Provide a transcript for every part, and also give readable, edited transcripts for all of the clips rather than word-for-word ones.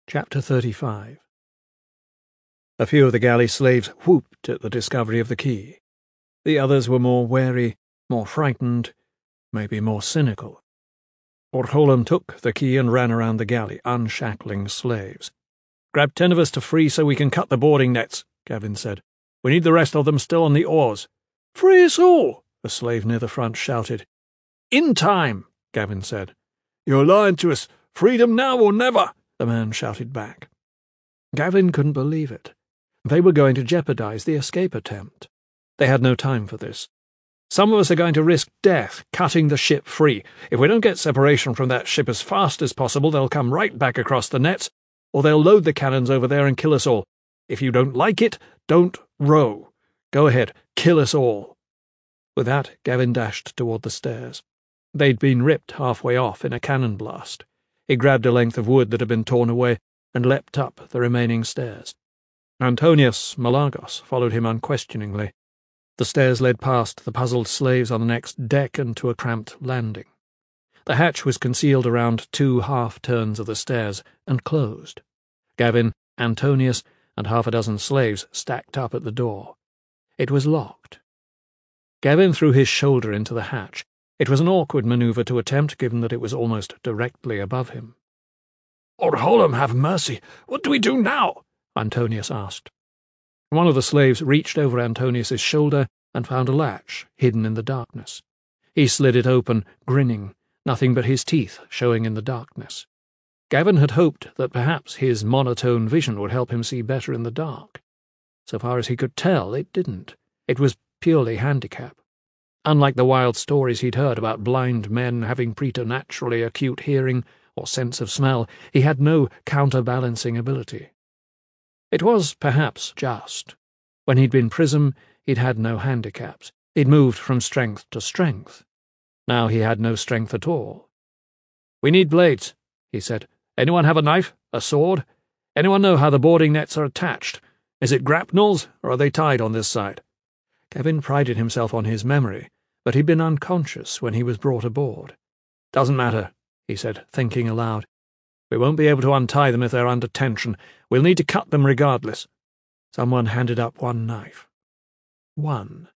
Chapter 35. A few of the galley slaves whooped at the discovery of the key. The others were more wary, more frightened, maybe more cynical. Ortholum took the key and ran around the galley, unshackling slaves. "Grab 10 of us to free so we can cut the boarding nets," Gavin said. "We need the rest of them still on the oars." "Free us all!" a slave near the front shouted. "In time," Gavin said. "You're lying to us. Freedom now or never," the man shouted back. Gavin couldn't believe it. They were going to jeopardize the escape attempt. They had no time for this. "Some of us are going to risk death cutting the ship free. If we don't get separation from that ship as fast as possible, they'll come right back across the nets, or they'll load the cannons over there and kill us all. If you don't like it, don't row. Go ahead, kill us all." With that, Gavin dashed toward the stairs. They'd been ripped halfway off in a cannon blast. He grabbed a length of wood that had been torn away and leapt up the remaining stairs. Antonius Malagos followed him unquestioningly. The stairs led past the puzzled slaves on the next deck and to a cramped landing. The hatch was concealed around 2 half-turns of the stairs and closed. Gavin, Antonius, and half a dozen slaves stacked up at the door. It was locked. Gavin threw his shoulder into the hatch. It was an awkward manoeuvre to attempt, given that it was almost directly above him. "Ortholum, have mercy! What do we do now?" Antonius asked. One of the slaves reached over Antonius's shoulder and found a latch hidden in the darkness. He slid it open, grinning, nothing but his teeth showing in the darkness. Gavin had hoped that perhaps his monotone vision would help him see better in the dark. So far as he could tell, it didn't. It was purely handicap. Unlike the wild stories he'd heard about blind men having preternaturally acute hearing or sense of smell, he had no counterbalancing ability. It was perhaps just. When he'd been Prism, he'd had no handicaps. He'd moved from strength to strength. Now he had no strength at all. "We need blades," he said. "Anyone have a knife? A sword? Anyone know how the boarding nets are attached? Is it grapnels, or are they tied on this side?" Gavin prided himself on his memory, but he'd been unconscious when he was brought aboard. "Doesn't matter," he said, thinking aloud. "We won't be able to untie them if they're under tension. We'll need to cut them regardless." Someone handed up one knife. One.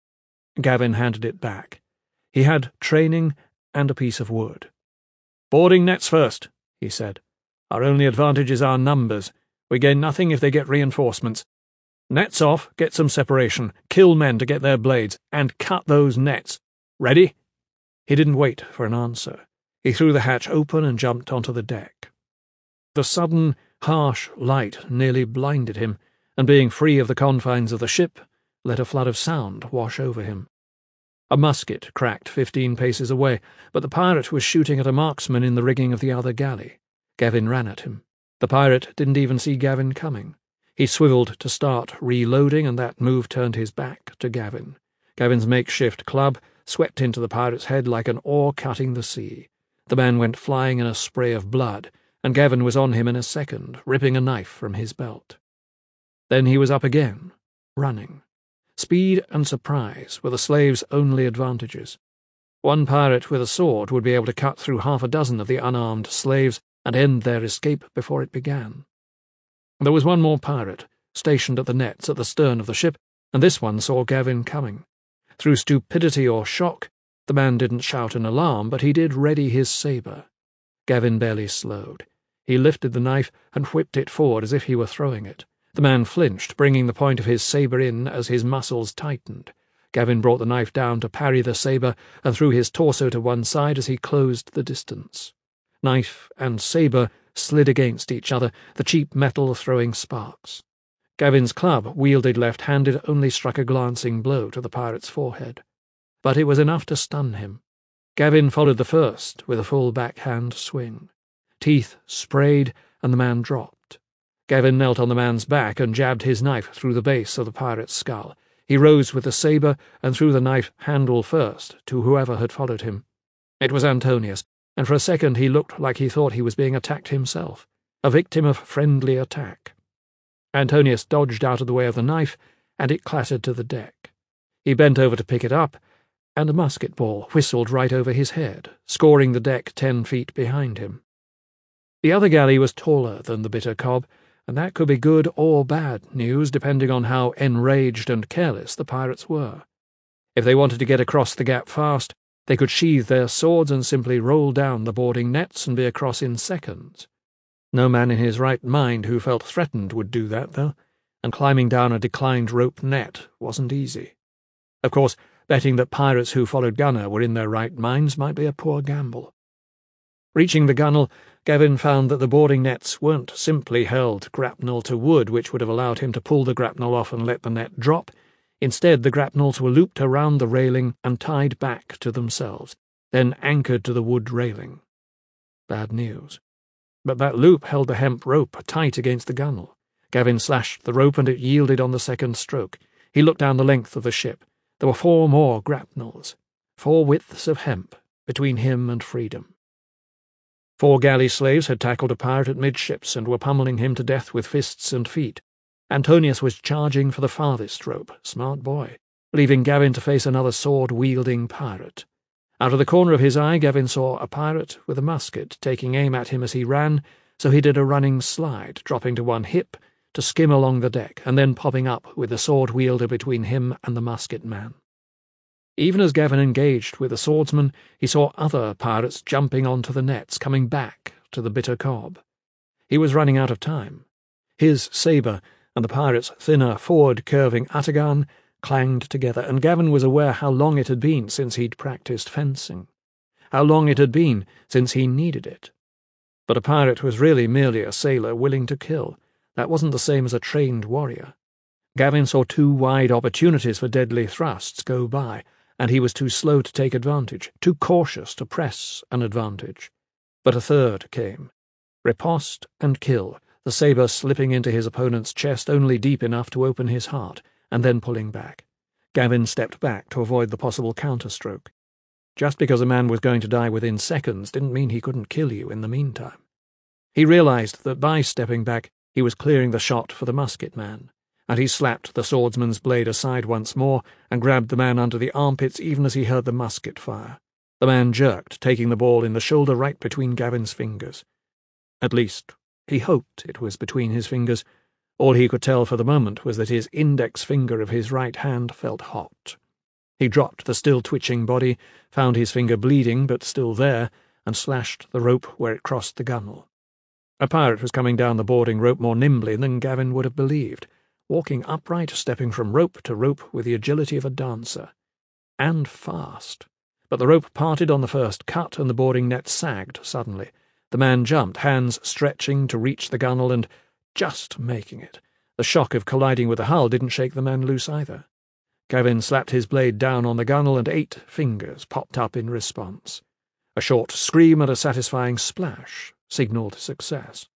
Gavin handed it back. He had training and a piece of wood. "Boarding nets first," he said. "Our only advantage is our numbers. We gain nothing if they get reinforcements. Nets off, get some separation, kill men to get their blades, and cut those nets. Ready?" He didn't wait for an answer. He threw the hatch open and jumped onto the deck. The sudden, harsh light nearly blinded him, and being free of the confines of the ship, let a flood of sound wash over him. A musket cracked 15 paces away, but the pirate was shooting at a marksman in the rigging of the other galley. Gavin ran at him. The pirate didn't even see Gavin coming. He swiveled to start reloading, and that move turned his back to Gavin. Gavin's makeshift club swept into the pirate's head like an oar cutting the sea. The man went flying in a spray of blood, and Gavin was on him in a second, ripping a knife from his belt. Then he was up again, running. Speed and surprise were the slave's only advantages. One pirate with a sword would be able to cut through half a dozen of the unarmed slaves and end their escape before it began. There was one more pirate, stationed at the nets at the stern of the ship, and this one saw Gavin coming. Through stupidity or shock, the man didn't shout in alarm, but he did ready his sabre. Gavin barely slowed. He lifted the knife and whipped it forward as if he were throwing it. The man flinched, bringing the point of his sabre in as his muscles tightened. Gavin brought the knife down to parry the sabre and threw his torso to one side as he closed the distance. Knife and sabre slid against each other, the cheap metal throwing sparks. Gavin's club, wielded left-handed, only struck a glancing blow to the pirate's forehead. But it was enough to stun him. Gavin followed the first with a full backhand swing. Teeth sprayed, and the man dropped. Gavin knelt on the man's back and jabbed his knife through the base of the pirate's skull. He rose with the sabre and threw the knife handle first to whoever had followed him. It was Antonius, and for a second he looked like he thought he was being attacked himself, a victim of friendly attack. Antonius dodged out of the way of the knife, and it clattered to the deck. He bent over to pick it up, and a musket ball whistled right over his head, scoring the deck 10 feet behind him. The other galley was taller than the Bitter Cob, and that could be good or bad news depending on how enraged and careless the pirates were. If they wanted to get across the gap fast, they could sheathe their swords and simply roll down the boarding nets and be across in seconds. No man in his right mind who felt threatened would do that, though, and climbing down a declined rope net wasn't easy. Of course, betting that pirates who followed Gunnar were in their right minds might be a poor gamble. Reaching the gunwale, Gavin found that the boarding nets weren't simply held grapnel to wood, which would have allowed him to pull the grapnel off and let the net drop. Instead, the grapnels were looped around the railing and tied back to themselves, then anchored to the wood railing. Bad news. But that loop held the hemp rope tight against the gunwale. Gavin slashed the rope and it yielded on the second stroke. He looked down the length of the ship. There were 4 more grapnels, 4 widths of hemp, between him and freedom. 4 galley slaves had tackled a pirate at midships and were pummeling him to death with fists and feet. Antonius was charging for the farthest rope, smart boy, leaving Gavin to face another sword-wielding pirate. Out of the corner of his eye, Gavin saw a pirate with a musket taking aim at him as he ran, so he did a running slide, dropping to one hip to skim along the deck, and then popping up with the sword-wielder between him and the musket man. Even as Gavin engaged with the swordsman, he saw other pirates jumping onto the nets, coming back to the Bitter Cob. He was running out of time. His sabre and the pirate's thinner, forward-curving ataghan clanged together, and Gavin was aware how long it had been since he'd practised fencing, how long it had been since he needed it. But a pirate was really merely a sailor willing to kill. That wasn't the same as a trained warrior. Gavin saw 2 wide opportunities for deadly thrusts go by, and he was too slow to take advantage, too cautious to press an advantage. But a third came. Riposte and kill, the sabre slipping into his opponent's chest only deep enough to open his heart, and then pulling back. Gavin stepped back to avoid the possible counterstroke. Just because a man was going to die within seconds didn't mean he couldn't kill you in the meantime. He realized that by stepping back, he was clearing the shot for the musket man, and he slapped the swordsman's blade aside once more and grabbed the man under the armpits even as he heard the musket fire. The man jerked, taking the ball in the shoulder right between Gavin's fingers. At least, he hoped it was between his fingers. All he could tell for the moment was that his index finger of his right hand felt hot. He dropped the still-twitching body, found his finger bleeding but still there, and slashed the rope where it crossed the gunwale. A pirate was coming down the boarding rope more nimbly than Gavin would have believed, walking upright, stepping from rope to rope with the agility of a dancer. And fast. But the rope parted on the first cut, and the boarding net sagged suddenly. The man jumped, hands stretching to reach the gunwale, and just making it. The shock of colliding with the hull didn't shake the man loose either. Gavin slapped his blade down on the gunwale, and 8 fingers popped up in response. A short scream and a satisfying splash signalled success.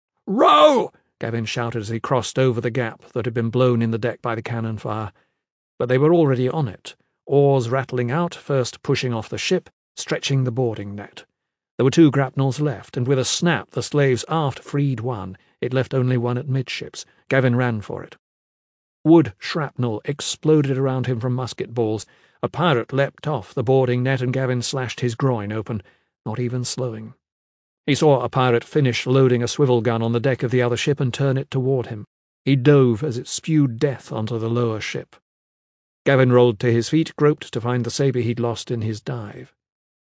"Row!" Gavin shouted as he crossed over the gap that had been blown in the deck by the cannon fire. But they were already on it, oars rattling out, first pushing off the ship, stretching the boarding net. There were 2 grapnels left, and with a snap the slaves aft freed one. It left only one at midships. Gavin ran for it. Wood shrapnel exploded around him from musket balls. A pirate leapt off the boarding net, and Gavin slashed his groin open, not even slowing. He saw a pirate finish loading a swivel gun on the deck of the other ship and turn it toward him. He dove as it spewed death onto the lower ship. Gavin rolled to his feet, groped to find the sabre he'd lost in his dive.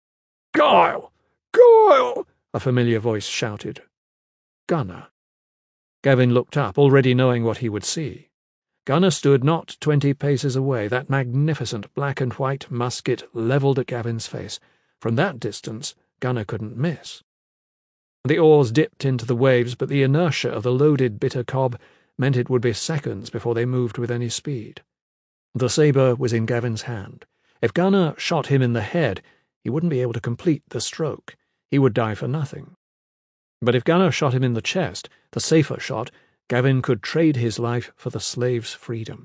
"Guile! Guile!" a familiar voice shouted. Gunnar. Gavin looked up, already knowing what he would see. Gunnar stood not 20 paces away, that magnificent black and white musket levelled at Gavin's face. From that distance, Gunnar couldn't miss. The oars dipped into the waves, but the inertia of the loaded Bitter Cob meant it would be seconds before they moved with any speed. The sabre was in Gavin's hand. If Gunnar shot him in the head, he wouldn't be able to complete the stroke. He would die for nothing. But if Gunnar shot him in the chest, the safer shot, Gavin could trade his life for the slave's freedom.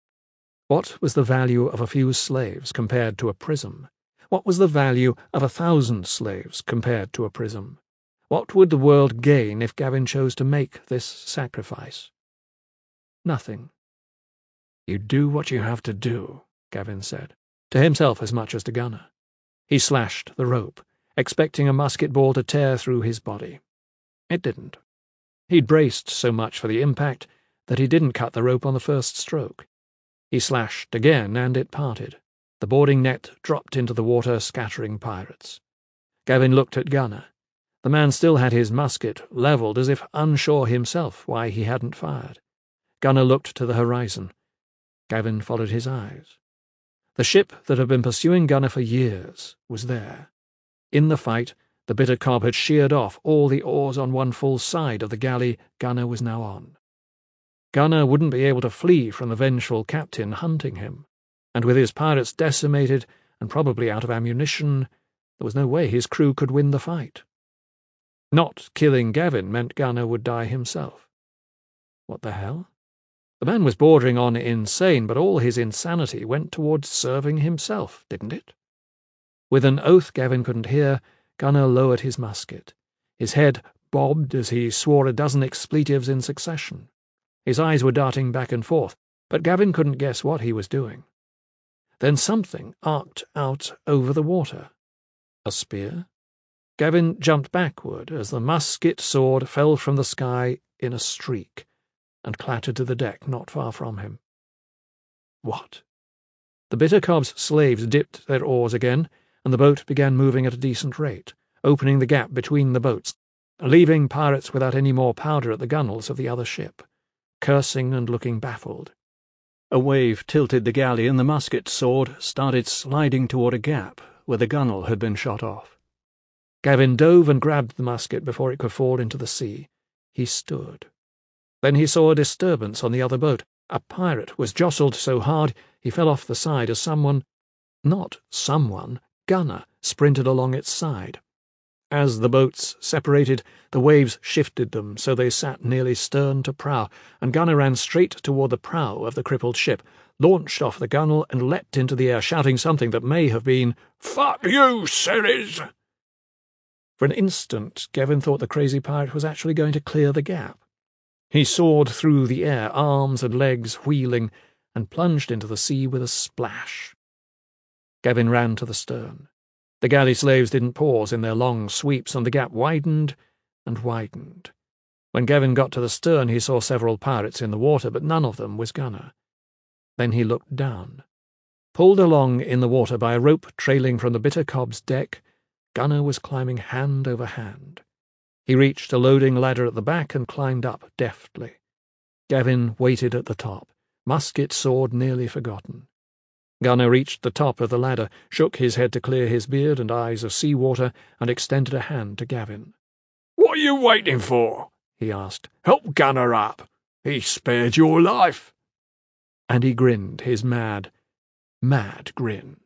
What was the value of a few slaves compared to a prism? What was the value of 1,000 slaves compared to a prism? What would the world gain if Gavin chose to make this sacrifice? Nothing. "You do what you have to do," Gavin said, to himself as much as to Gunnar. He slashed the rope, expecting a musket ball to tear through his body. It didn't. He'd braced so much for the impact that he didn't cut the rope on the first stroke. He slashed again, and it parted. The boarding net dropped into the water, scattering pirates. Gavin looked at Gunnar. The man still had his musket levelled, as if unsure himself why he hadn't fired. Gunnar looked to the horizon. Gavin followed his eyes. The ship that had been pursuing Gunnar for years was there. In the fight, the bitter cob had sheared off all the oars on one full side of the galley Gunnar was now on. Gunnar wouldn't be able to flee from the vengeful captain hunting him, and with his pirates decimated and probably out of ammunition, there was no way his crew could win the fight. Not killing Gavin meant Gunnar would die himself. What the hell? The man was bordering on insane, but all his insanity went towards serving himself, didn't it? With an oath Gavin couldn't hear, Gunnar lowered his musket. His head bobbed as he swore a dozen expletives in succession. His eyes were darting back and forth, but Gavin couldn't guess what he was doing. Then something arced out over the water. A spear? Gavin jumped backward as the musket sword fell from the sky in a streak and clattered to the deck not far from him. What? The bitter cob's slaves dipped their oars again, and the boat began moving at a decent rate, opening the gap between the boats, leaving pirates without any more powder at the gunwales of the other ship, cursing and looking baffled. A wave tilted the galley, and the musket sword started sliding toward a gap where the gunwale had been shot off. Gavin dove and grabbed the musket before it could fall into the sea. He stood. Then he saw a disturbance on the other boat. A pirate was jostled so hard he fell off the side as Gunnar sprinted along its side. As the boats separated, the waves shifted them so they sat nearly stern to prow, and Gunnar ran straight toward the prow of the crippled ship, launched off the gunwale and leapt into the air, shouting something that may have been, "Fuck you, Ceres!" For an instant, Gavin thought the crazy pirate was actually going to clear the gap. He soared through the air, arms and legs wheeling, and plunged into the sea with a splash. Gavin ran to the stern. The galley slaves didn't pause in their long sweeps, and the gap widened and widened. When Gavin got to the stern, he saw several pirates in the water, but none of them was Gunnar. Then he looked down. Pulled along in the water by a rope trailing from the bitter cob's deck, Gunnar was climbing hand over hand. He reached a loading ladder at the back and climbed up deftly. Gavin waited at the top, musket sword nearly forgotten. Gunnar reached the top of the ladder, shook his head to clear his beard and eyes of sea-water, and extended a hand to Gavin. "What are you waiting for?" he asked. "Help Gunnar up. He spared your life." And he grinned his mad, mad grin.